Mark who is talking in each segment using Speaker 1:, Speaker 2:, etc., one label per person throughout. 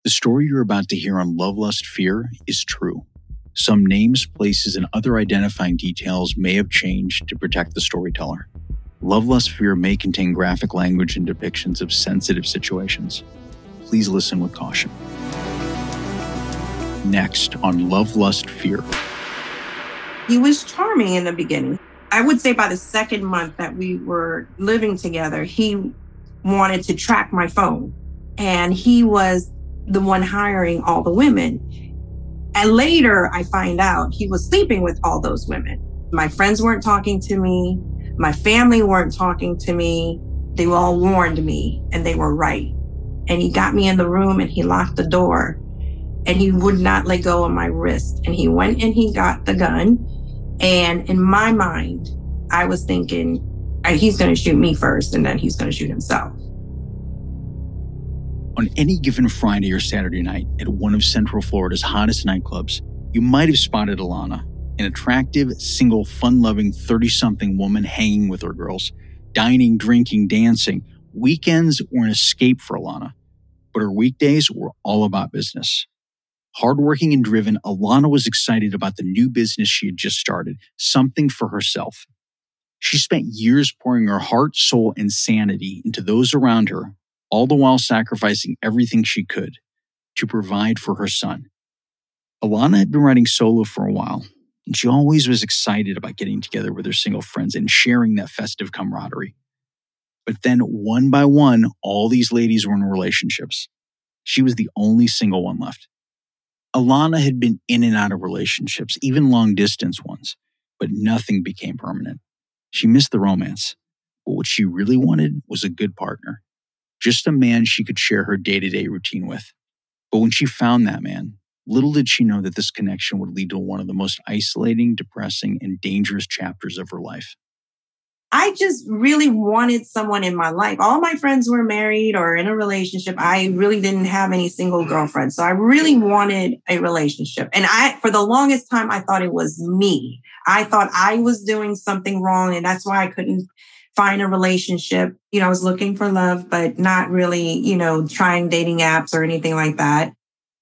Speaker 1: The story you're about to hear on Love, Lust, Fear is true. Some names, places, and other identifying details may have changed to protect the storyteller. Love, Lust, Fear may contain graphic language and depictions of sensitive situations. Please listen with caution. Next on Love, Lust, Fear.
Speaker 2: He was charming in the beginning. I would say by the second month that we were living together, he wanted to track my phone. And he was the one hiring all the women. And later I find out he was sleeping with all those women. My friends weren't talking to me. My family weren't talking to me. They all warned me, and they were right. And he got me in the room and he locked the door and he would not let go of my wrist. And he went and he got the gun. And in my mind, I was thinking, he's going to shoot me first and then he's going to shoot himself.
Speaker 1: On any given Friday or Saturday night at one of Central Florida's hottest nightclubs, you might have spotted Alana, an attractive, single, fun-loving 30-something woman hanging with her girls, dining, drinking, dancing. Weekends were an escape for Alana, but her weekdays were all about business. Hardworking and driven, Alana was excited about the new business she had just started, something for herself. She spent years pouring her heart, soul, and sanity into those around her, all the while sacrificing everything she could to provide for her son. Alana had been writing solo for a while, and she always was excited about getting together with her single friends and sharing that festive camaraderie. But then, one by one, all these ladies were in relationships. She was the only single one left. Alana had been in and out of relationships, even long-distance ones, but nothing became permanent. She missed the romance, but what she really wanted was a good partner. Just a man she could share her day-to-day routine with. But when she found that man, little did she know that this connection would lead to one of the most isolating, depressing, and dangerous chapters of her life.
Speaker 2: I just really wanted someone in my life. All my friends were married or in a relationship. I really didn't have any single girlfriends. So I really wanted a relationship. And for the longest time, I thought it was me. I thought I was doing something wrong, and that's why I couldn't find a relationship. I was looking for love, but not really, trying dating apps or anything like that.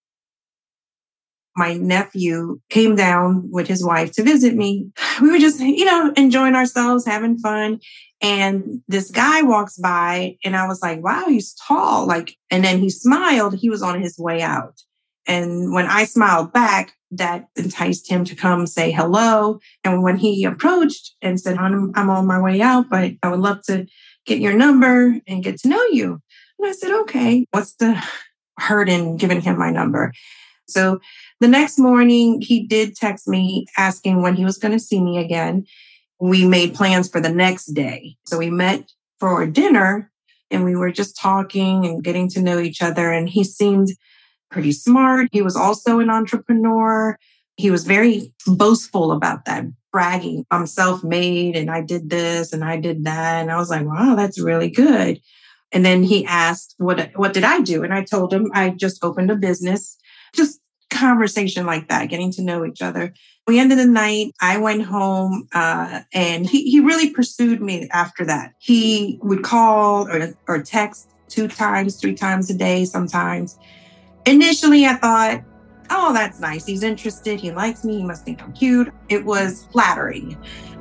Speaker 2: My nephew came down with his wife to visit me. We were just, enjoying ourselves, having fun. And this guy walks by and I was like, wow, he's tall. And then he smiled. He was on his way out. And when I smiled back, that enticed him to come say hello. And when he approached and said, I'm on my way out, but I would love to get your number and get to know you. And I said, okay, what's the hurt in giving him my number? So the next morning, he did text me asking when he was going to see me again. We made plans for the next day. So we met for dinner and we were just talking and getting to know each other. And he seemed pretty smart. He was also an entrepreneur. He was very boastful about that, bragging, I'm self-made and I did this and I did that. And I was like, wow, that's really good. And then he asked, what did I do? And I told him I just opened a business. Just conversation like that, getting to know each other. We ended the night. I went home and he really pursued me after that. He would call or text 2 times, 3 times a day sometimes. Initially, I thought, oh, that's nice. He's interested. He likes me. He must think I'm cute. It was flattering.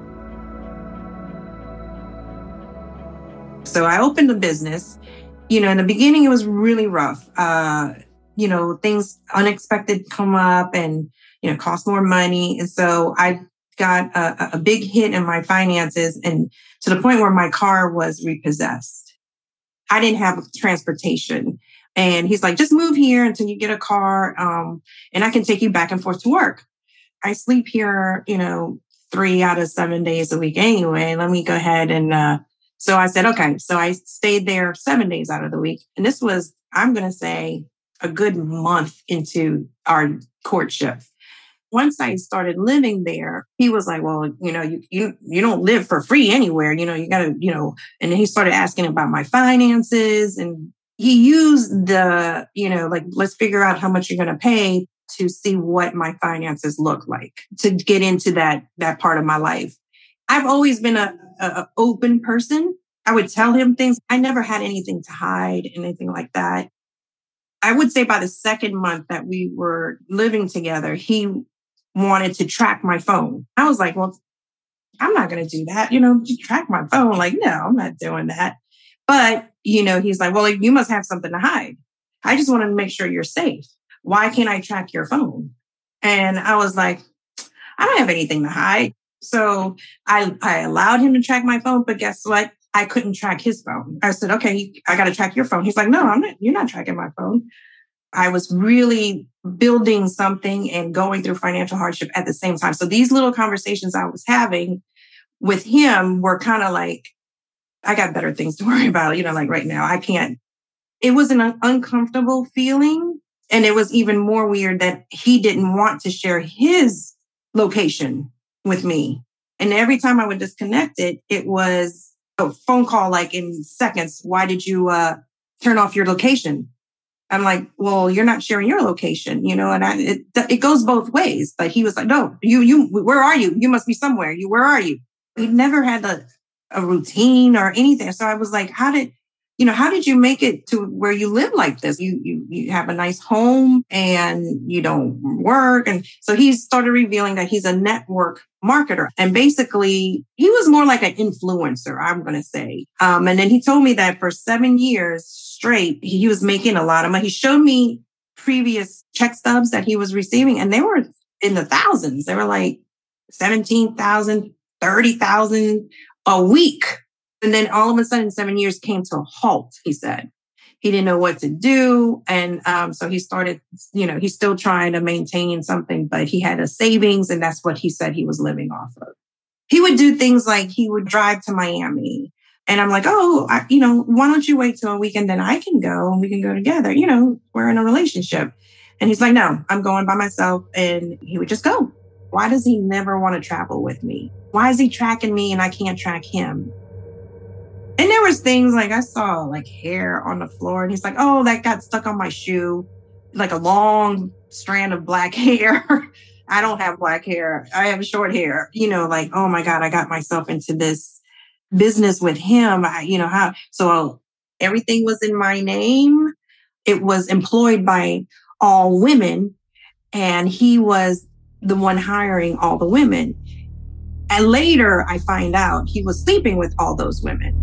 Speaker 2: So I opened a business. In the beginning, it was really rough. Things unexpected come up and, cost more money. And so I got a big hit in my finances, and to the point where my car was repossessed. I didn't have transportation. And he's like, just move here until you get a car. And I can take you back and forth to work. I sleep here, 3 out of 7 days a week anyway. Let me go ahead. And so I said, okay. So I stayed there 7 days out of the week. And this was, I'm going to say, a good month into our courtship. Once I started living there, he was like, well, you don't live for free anywhere. You got to, and then he started asking about my finances, and he used the, let's figure out how much you're going to pay to see what my finances look like, to get into that part of my life. I've always been a open person. I would tell him things. I never had anything to hide, anything like that. I would say by the second month that we were living together, he wanted to track my phone. I was like, well, I'm not going to do that. Track my phone. Like, no, I'm not doing that. But, he's like, well, you must have something to hide. I just wanted to make sure you're safe. Why can't I track your phone? And I was like, I don't have anything to hide. So I allowed him to track my phone, but guess what? I couldn't track his phone. I said, okay, I got to track your phone. He's like, no, I'm not. You're not tracking my phone. I was really building something and going through financial hardship at the same time. So these little conversations I was having with him were kind of like, I got better things to worry about, like right now, I can't. It was an uncomfortable feeling. And it was even more weird that he didn't want to share his location with me. And every time I would disconnect it, it was a phone call, like in seconds. Why did you turn off your location? I'm like, well, you're not sharing your location, and it goes both ways. But he was like, no, where are you? You must be somewhere. Where are you? He never had a routine or anything. So I was like, how did you make it to where you live like this? You have a nice home and you don't work. And so he started revealing that he's a network marketer. And basically, he was more like an influencer, I'm going to say. And then he told me that for 7 years straight, he was making a lot of money. He showed me previous check stubs that he was receiving, and they were in the thousands. They were like 17,000, 30,000 a week. And then all of a sudden, 7 years came to a halt, he said. He didn't know what to do. And so he started, he's still trying to maintain something, but he had a savings, and that's what he said he was living off of. He would do things like he would drive to Miami. And I'm like, why don't you wait till a weekend, then I can go and we can go together. We're in a relationship. And he's like, no, I'm going by myself. And he would just go. Why does he never want to travel with me? Why is he tracking me and I can't track him? And there was things like I saw like hair on the floor, and he's like, oh, that got stuck on my shoe, like a long strand of black hair. I don't have black hair. I have short hair, like, oh my God, I got myself into this business with him. So everything was in my name. It was employed by all women, and he was the one hiring all the women. And later I find out he was sleeping with all those women.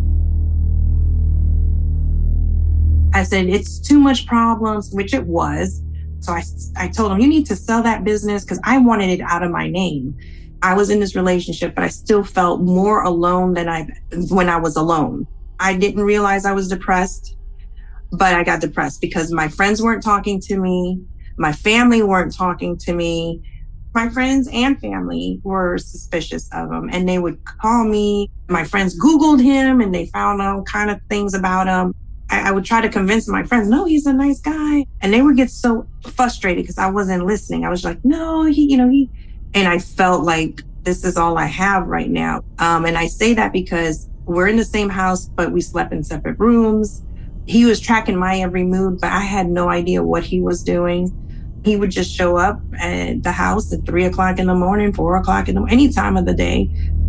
Speaker 2: I said, it's too much problems, which it was. So I told him, you need to sell that business, because I wanted it out of my name. I was in this relationship, but I still felt more alone than when I was alone. I didn't realize I was depressed, but I got depressed because my friends weren't talking to me. My family weren't talking to me. My friends and family were suspicious of him, and they would call me. My friends Googled him and they found all kind of things about him. I would try to convince my friends, no, he's a nice guy. And they would get so frustrated because I wasn't listening. I was like, no, he, and I felt like this is all I have right now. And I say that because we're in the same house, but we slept in separate rooms. He was tracking my every move, but I had no idea what he was doing. He would just show up at the house at 3 o'clock in the morning, 4 o'clock in the morning, any time of the day.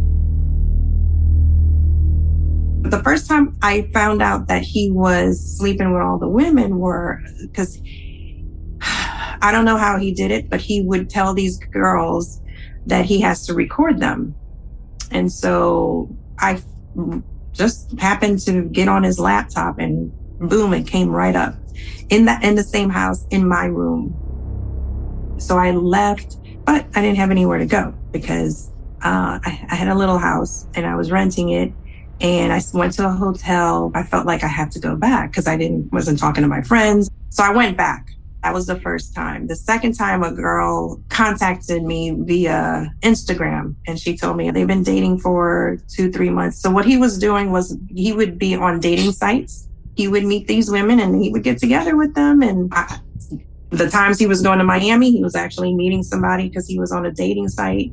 Speaker 2: The first time I found out that he was sleeping with all the women were because I don't know how he did it, but he would tell these girls that he has to record them. And so I just happened to get on his laptop and boom, it came right up in the same house in my room. So I left, but I didn't have anywhere to go because I had a little house and I was renting it. And I went to a hotel. I felt like I had to go back because wasn't talking to my friends. So I went back. That was the first time. The second time, a girl contacted me via Instagram, and she told me they've been dating for 2-3 months. So what he was doing was he would be on dating sites. He would meet these women and he would get together with them. And the times he was going to Miami, he was actually meeting somebody because he was on a dating site.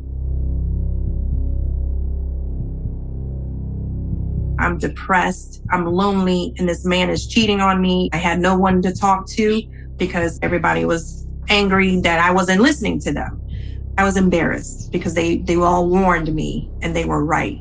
Speaker 2: I'm depressed, I'm lonely, and this man is cheating on me. I had no one to talk to because everybody was angry that I wasn't listening to them. I was embarrassed because they all warned me and they were right.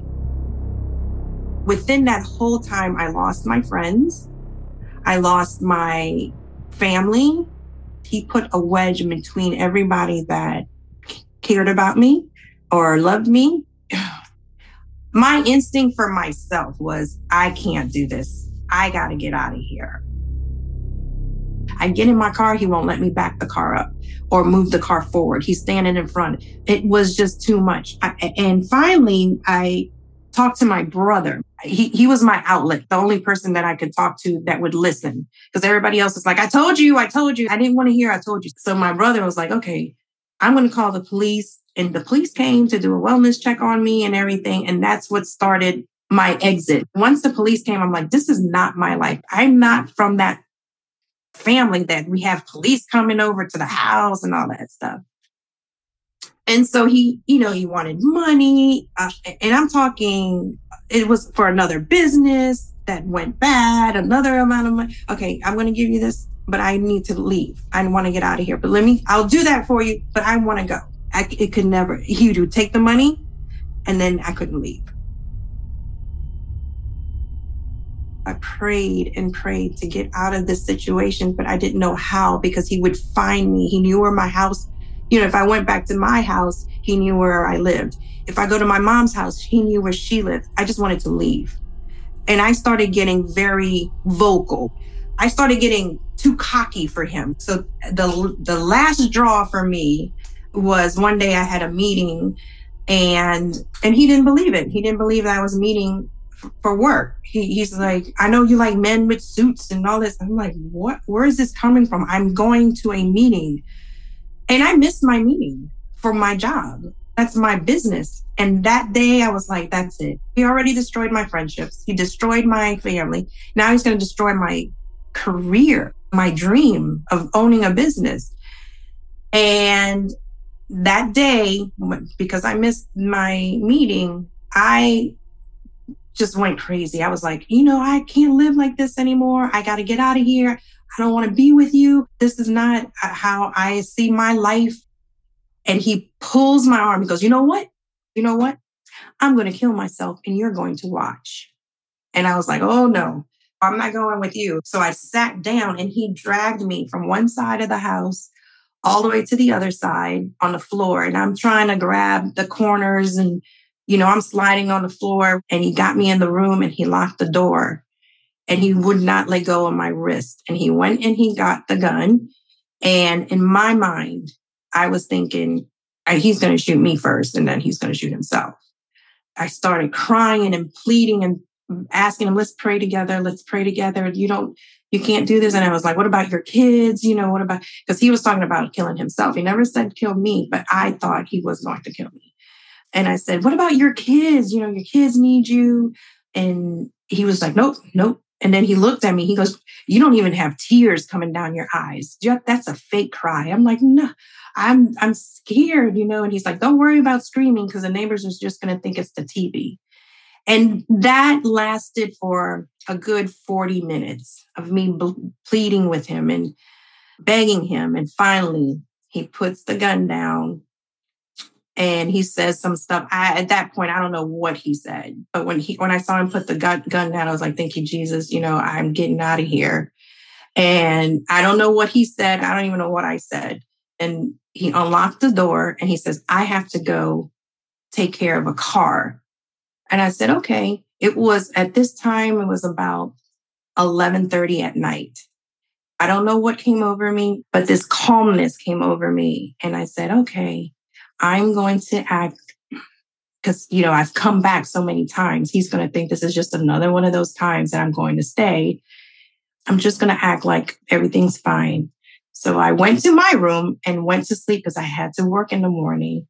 Speaker 2: Within that whole time, I lost my friends. I lost my family. He put a wedge in between everybody that cared about me or loved me. My instinct for myself was, I can't do this. I got to get out of here. I get in my car, he won't let me back the car up or move the car forward. He's standing in front. It was just too much. And finally, I talked to my brother. He was my outlet, the only person that I could talk to that would listen. Because everybody else was like, I told you. I didn't want to hear, I told you. So my brother was like, okay, I'm going to call the police. And the police came to do a wellness check on me and everything. And that's what started my exit. Once the police came, I'm like, this is not my life. I'm not from that family that we have police coming over to the house and all that stuff. And so he wanted money. And I'm talking, it was for another business that went bad, another amount of money. Okay, I'm going to give you this, but I need to leave. I want to get out of here, but I'll do that for you, but I want to go. It could never, he would take the money and then I couldn't leave. I prayed and prayed to get out of this situation, but I didn't know how because he would find me. He knew where my house, if I went back to my house, he knew where I lived. If I go to my mom's house, he knew where she lived. I just wanted to leave. And I started getting very vocal. I started getting too cocky for him. So the last draw for me was one day I had a meeting and he didn't believe it. He didn't believe that I was meeting for work. He's like, I know you like men with suits and all this. I'm like, what? Where is this coming from? I'm going to a meeting. And I missed my meeting for my job. That's my business. And that day I was like, that's it. He already destroyed my friendships. He destroyed my family. Now he's going to destroy my career, my dream of owning a business. And that day, because I missed my meeting, I just went crazy. I was like, I can't live like this anymore. I got to get out of here. I don't want to be with you. This is not how I see my life. And he pulls my arm. He goes, you know what? I'm going to kill myself and you're going to watch. And I was like, oh no, I'm not going with you. So I sat down and he dragged me from one side of the house all the way to the other side on the floor. And I'm trying to grab the corners and, I'm sliding on the floor. And he got me in the room and he locked the door and he would not let go of my wrist. And he went and he got the gun. And in my mind, I was thinking, he's going to shoot me first and then he's going to shoot himself. I started crying and pleading and asking him, let's pray together. You can't do this. And I was like, what about your kids? What about, because he was talking about killing himself. He never said kill me, but I thought he was going to kill me. And I said, what about your kids? Your kids need you. And he was like, nope. And then he looked at me. He goes, you don't even have tears coming down your eyes. That's a fake cry. I'm like, no, I'm scared, And he's like, don't worry about screaming because the neighbors are just going to think it's the TV. And that lasted for a good 40 minutes of me pleading with him and begging him. And finally, he puts the gun down and he says some stuff. At that point, I don't know what he said. But when I saw him put the gun down, I was like, thank you, Jesus. I'm getting out of here. And I don't know what he said. I don't even know what I said. And he unlocked the door and he says, I have to go take care of a car. And I said, okay. It was at this time, it was about 11:30 at night. I don't know what came over me, but this calmness came over me. And I said, okay, I'm going to act because, I've come back so many times. He's going to think this is just another one of those times that I'm going to stay. I'm just going to act like everything's fine. So I went to my room and went to sleep because I had to work in the morning.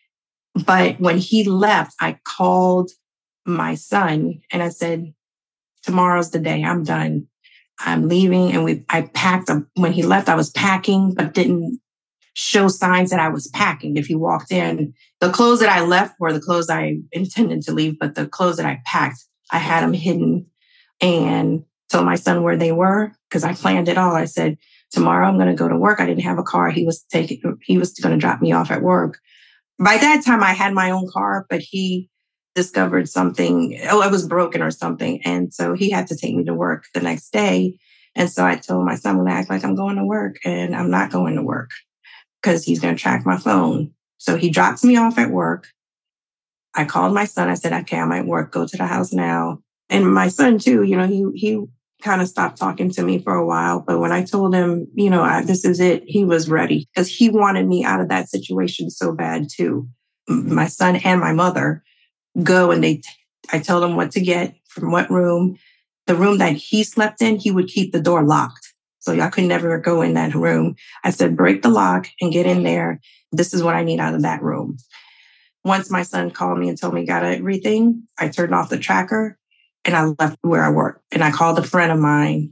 Speaker 2: But when he left, I called my son and I said, tomorrow's the day. I'm done. I'm leaving. And I packed. When he left, I was packing, but didn't show signs that I was packing. If he walked in, the clothes that I left were the clothes I intended to leave, but the clothes that I packed, I had them hidden and told my son where they were because I planned it all. I said, tomorrow I'm going to go to work. I didn't have a car. He was going to drop me off at work. By that time I had my own car, but he discovered something. It was broken or something. And so he had to take me to work the next day. And so I told my son, I'm going to act like I'm going to work, and I'm not going to work because he's going to track my phone. So he drops me off at work. I called my son. I said, okay, I'm at work. Go to the house now. And my son too, he kind of stopped talking to me for a while. But when I told him, this is it, he was ready because he wanted me out of that situation so bad too. My son and my mother go and I told him what to get from what room. The room that he slept in, he would keep the door locked. So y'all could never go in that room. I said, break the lock and get in there. This is what I need out of that room. Once my son called me and told me got everything, I turned off the tracker and I left where I work. And I called a friend of mine.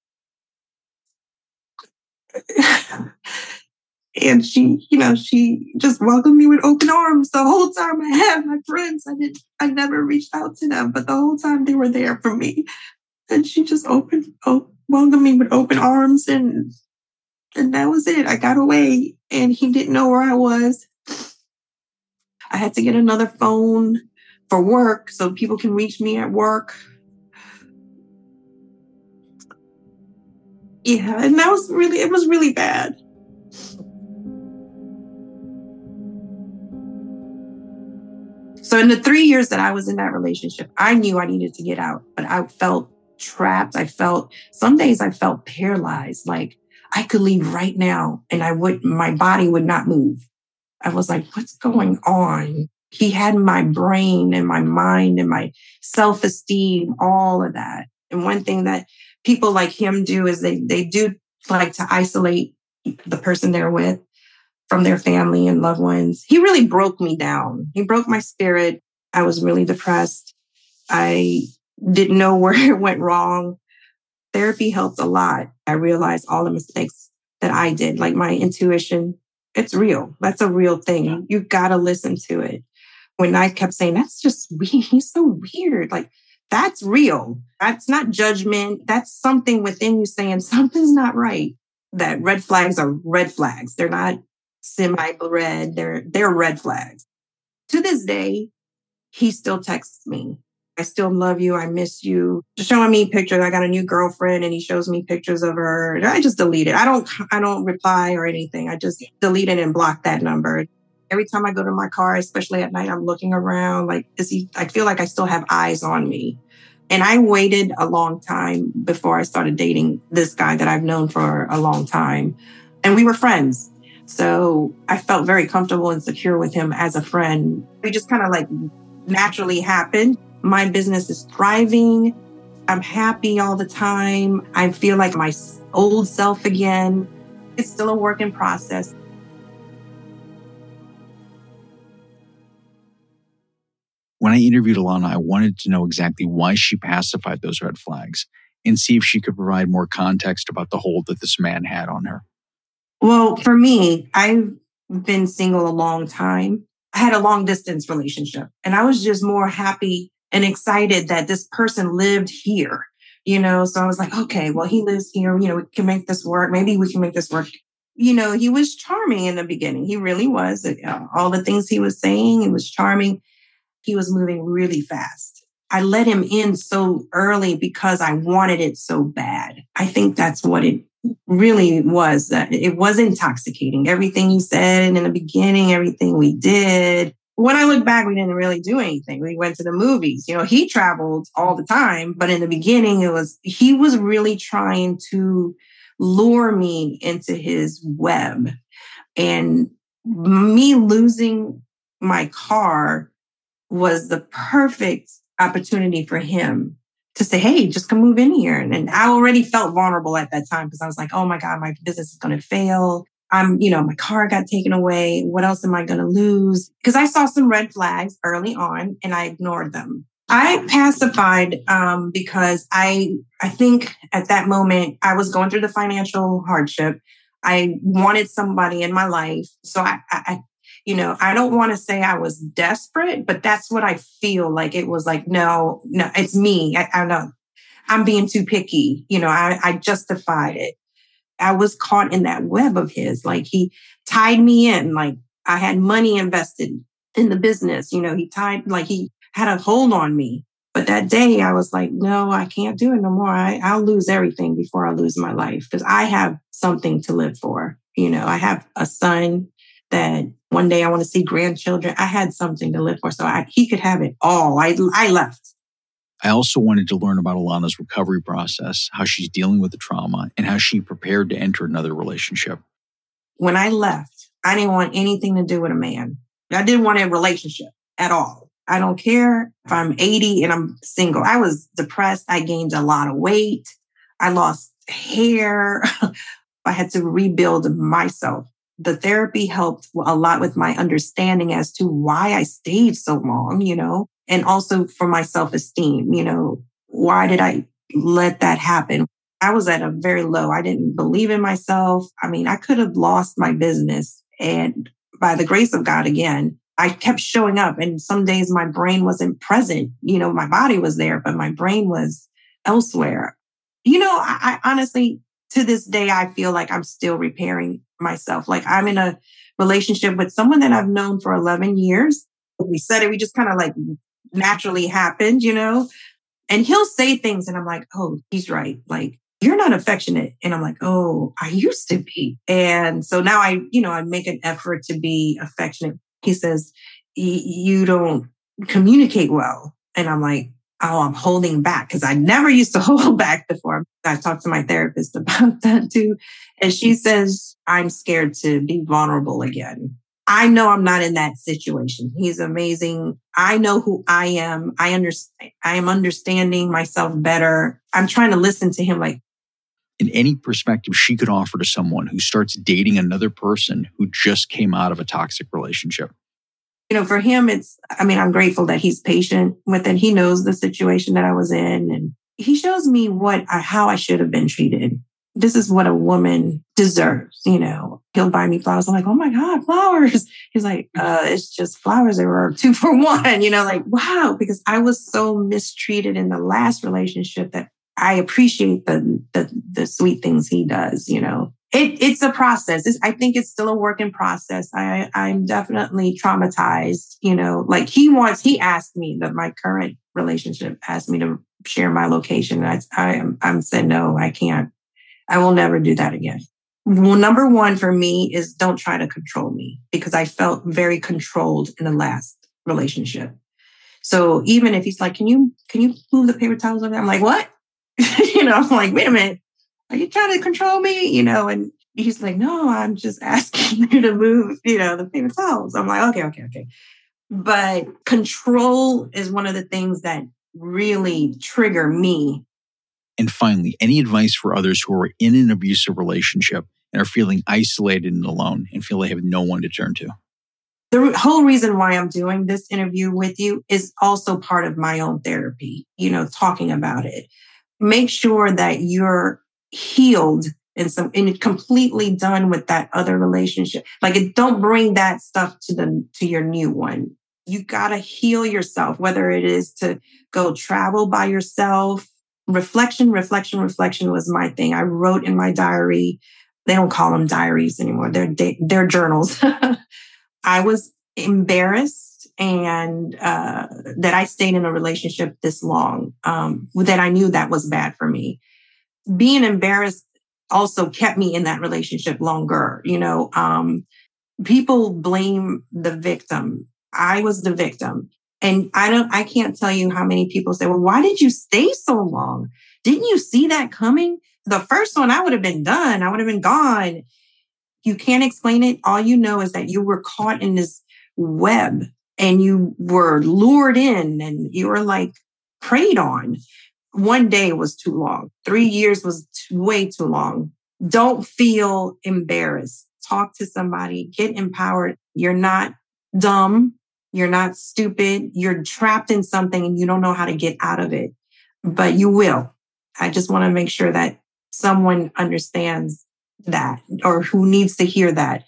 Speaker 2: And she just welcomed me with open arms. The whole time I had my friends, I never reached out to them, but the whole time they were there for me. And she just welcomed me with open arms, and that was it. I got away, and he didn't know where I was. I had to get another phone for work so people can reach me at work. Yeah, and it was really bad. So in the 3 years that I was in that relationship, I knew I needed to get out, but I felt trapped. Some days I felt paralyzed. Like I could leave right now and my body would not move. I was like, what's going on? He had my brain and my mind and my self-esteem, all of that. And one thing that people like him do is they do like to isolate the person they're with from their family and loved ones. He really broke me down. He broke my spirit. I was really depressed. I didn't know where it went wrong. Therapy helped a lot. I realized all the mistakes that I did, like my intuition. It's real. That's a real thing. You got to listen to it. When I kept saying, that's just weird. He's so weird. Like, that's real. That's not judgment. That's something within you saying something's not right. That red flags are red flags. They're not semi-red. They're red flags. To this day, he still texts me. I still love you. I miss you. Just showing me pictures. I got a new girlfriend and he shows me pictures of her. I just delete it. I don't reply or anything. I just delete it and block that number. Every time I go to my car, especially at night, I'm looking around like, I feel like I still have eyes on me. And I waited a long time before I started dating this guy that I've known for a long time. And we were friends. So I felt very comfortable and secure with him as a friend. We just kind of like naturally happened. My business is thriving. I'm happy all the time. I feel like my old self again. It's still a work in process.
Speaker 1: When I interviewed Alana, I wanted to know exactly why she pacified those red flags and see if she could provide more context about the hold that this man had on her.
Speaker 2: Well, for me, I've been single a long time. I had a long distance relationship and I was just more happy and excited that this person lived here, So I was like, okay, well, he lives here, we can make this work. Maybe we can make this work. He was charming in the beginning. He really was. All the things he was saying, it was charming. He was moving really fast. I let him in so early because I wanted it so bad. I think that's what it really was. That it was intoxicating. Everything he said in the beginning, everything we did. When I look back, we didn't really do anything. We went to the movies. He traveled all the time, but in the beginning, he was really trying to lure me into his web. And me losing my car was the perfect opportunity for him to say, hey, just come move in here. And I already felt vulnerable at that time because I was like, oh my God, my business is going to fail. My car got taken away. What else am I going to lose? Because I saw some red flags early on and I ignored them. I pacified because I think at that moment I was going through the financial hardship. I wanted somebody in my life. So I don't want to say I was desperate, but that's what I feel like. It was like, no, it's me. I know I'm being too picky. I justified it. I was caught in that web of his. Like he tied me in. Like I had money invested in the business. He had a hold on me. But that day I was like, no, I can't do it no more. I'll lose everything before I lose my life because I have something to live for. I have a son that one day I want to see grandchildren. I had something to live for. So he could have it all. I left.
Speaker 1: I also wanted to learn about Alana's recovery process, how she's dealing with the trauma, and how she prepared to enter another relationship.
Speaker 2: When I left, I didn't want anything to do with a man. I didn't want a relationship at all. I don't care if I'm 80 and I'm single. I was depressed. I gained a lot of weight. I lost hair. I had to rebuild myself. The therapy helped a lot with my understanding as to why I stayed so long, and also for my self-esteem, why did I let that happen? I was at a very low. I didn't believe in myself. I mean, I could have lost my business. And by the grace of God, again, I kept showing up. And some days my brain wasn't present. My body was there, but my brain was elsewhere. I honestly, to this day, I feel like I'm still repairing myself. Like I'm in a relationship with someone that I've known for 11 years. We said it, we just kind of like naturally happened, and he'll say things and I'm like, oh, he's right. Like, you're not affectionate. And I'm like, oh, I used to be. And so now I make an effort to be affectionate. He says, you don't communicate well. And I'm like, oh, I'm holding back because I never used to hold back before. I talked to my therapist about that too. And she says, I'm scared to be vulnerable again. I know I'm not in that situation. He's amazing. I know who I am. I am understanding myself better. I'm trying to listen to him like.
Speaker 1: In any perspective she could offer to someone who starts dating another person who just came out of a toxic relationship.
Speaker 2: For him, I'm grateful that he's patient with it. He knows the situation that I was in and he shows me how I should have been treated. This is what a woman deserves. He'll buy me flowers. I'm like, oh my God, flowers. He's like, it's just flowers. They were 2 for $1, like, wow, because I was so mistreated in the last relationship that I appreciate the sweet things he does, It's a process. I think it's still a work in process. I'm definitely traumatized, like he asked me that my current relationship asked me to share my location. And I'm said, no, I can't. I will never do that again. Well, number one for me is don't try to control me because I felt very controlled in the last relationship. So even if he's like, can you move the paper towels over there? I'm like, what? I'm like, wait a minute. Are you trying to control me? And he's like, no, I'm just asking you to move, the paper towels. I'm like, okay. But control is one of the things that really trigger me.
Speaker 1: And finally, any advice for others who are in an abusive relationship and are feeling isolated and alone and feel they have no one to turn to?
Speaker 2: The whole reason why I'm doing this interview with you is also part of my own therapy, talking about it. Make sure that you're healed and completely done with that other relationship. Like, don't bring that stuff to your new one. You got to heal yourself, whether it is to go travel by yourself. Reflection was my thing. I wrote in my diary. They don't call them diaries anymore. They're journals. I was embarrassed and that I stayed in a relationship this long, that I knew that was bad for me. Being embarrassed also kept me in that relationship longer. People blame the victim. I was the victim. And I can't tell you how many people say, well, why did you stay so long? Didn't you see that coming? The first one, I would have been done. I would have been gone. You can't explain it. All you know is that you were caught in this web and you were lured in and you were like preyed on. One day was too long. 3 years was way too long. Don't feel embarrassed. Talk to somebody. Get empowered. You're not dumb. You're not stupid. You're trapped in something and you don't know how to get out of it, but you will. I just want to make sure that someone understands that or who needs to hear that.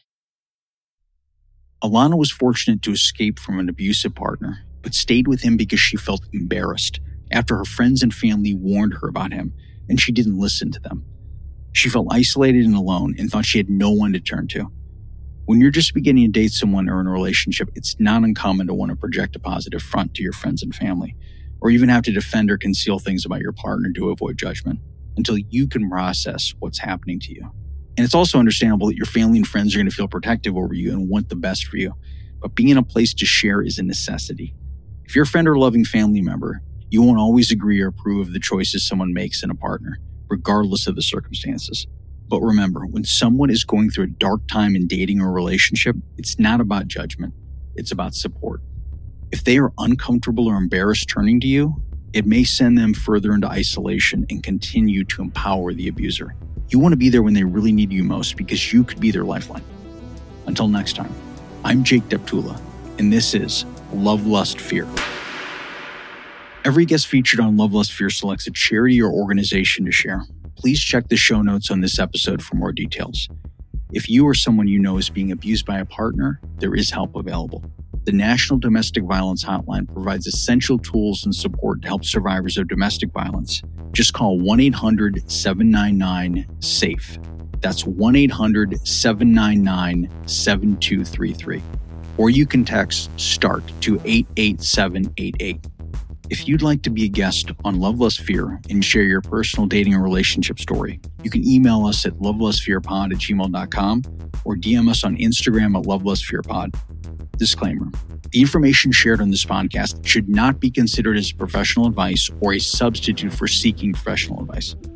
Speaker 1: Alana was fortunate to escape from an abusive partner, but stayed with him because she felt embarrassed after her friends and family warned her about him and she didn't listen to them. She felt isolated and alone and thought she had no one to turn to. When you're just beginning to date someone or in a relationship, it's not uncommon to want to project a positive front to your friends and family. or even have to defend or conceal things about your partner to avoid judgment until you can process what's happening to you. And it's also understandable that your family and friends are going to feel protective over you and want the best for you. But being in a place to share is a necessity. If you're a friend or loving family member, you won't always agree or approve of the choices someone makes in a partner, regardless of the circumstances. But remember, when someone is going through a dark time in dating or relationship, it's not about judgment. It's about support. If they are uncomfortable or embarrassed turning to you, it may send them further into isolation and continue to empower the abuser. You want to be there when they really need you most because you could be their lifeline. Until next time, I'm Jake Deptula, and this is Love, Lust, Fear. Every guest featured on Love, Lust, Fear selects a charity or organization to share. Please check the show notes on this episode for more details. If you or someone you know is being abused by a partner, there is help available. The National Domestic Violence Hotline provides essential tools and support to help survivors of domestic violence. Just call 1-800-799-SAFE. That's 1-800-799-7233. Or you can text START to 88788. If you'd like to be a guest on Love, Lust, Fear and share your personal dating and relationship story, you can email us at lovelustfearpod@gmail.com or DM us on Instagram at lovelustfearpod. Disclaimer: the information shared on this podcast should not be considered as professional advice or a substitute for seeking professional advice.